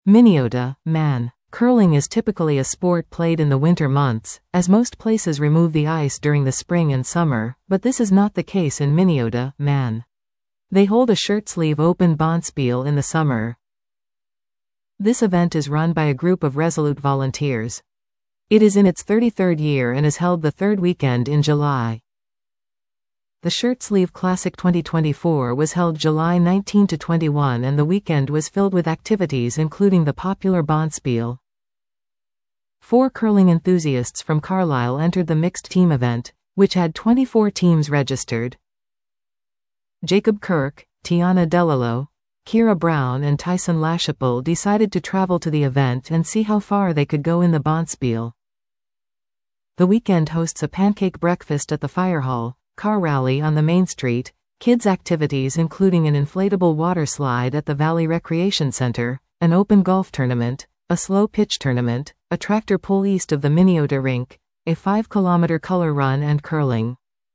Minnesota, man. Curling is typically a sport played in the winter months, as most places remove the ice during the spring and summer, but this is not the case in Minnesota, man. They hold a shirt-sleeve open bonspiel in the summer. This event is run by a group of resolute volunteers. It is in its 33rd year and is held the third weekend in July. The Shirt Sleeve Classic 2024 was held July 19 to 21 and the weekend was filled with activities including the popular bonspiel. 4 curling enthusiasts from Carlisle entered the mixed team event, which had 24 teams registered. Jacob Kirk, Tiana Delilo, Kira Brown and Tyson LaChapelle decided to travel to the event and see how far they could go in the bonspiel. The weekend hosts a pancake breakfast at the fire hall, car rally on the main street, kids activities including an inflatable water slide at the Valley Recreation Center, an open golf tournament, a slow pitch tournament, a tractor pull east of the Minnesota rink, a 5-kilometer color run and curling.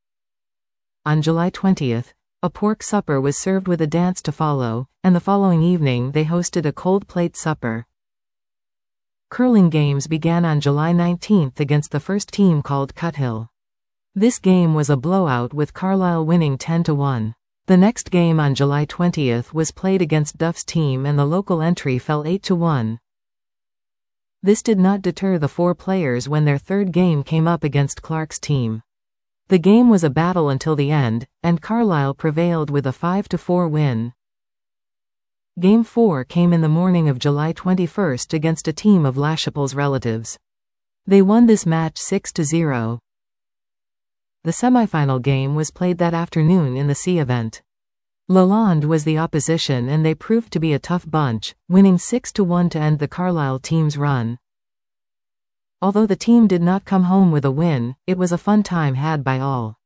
On July 20th, a pork supper was served with a dance to follow, and the following evening they hosted a cold plate supper. Curling games began on July 19th against the first team called Cuthill. This game was a blowout with Carlisle winning 10-1. The next game on July 20th was played against Duff's team and the local entry fell 8-1. This did not deter the 4 players when their third game came up against Clark's team. The game was a battle until the end, and Carlisle prevailed with a 5-4 win. Game 4 came in the morning of July 21st against a team of LaChapelle's relatives. They won this match 6-0. The semifinal game was played that afternoon in the C event. Lalonde was the opposition and they proved to be a tough bunch, winning 6-1 to end the Carlisle team's run. Although the team did not come home with a win, it was a fun time had by all.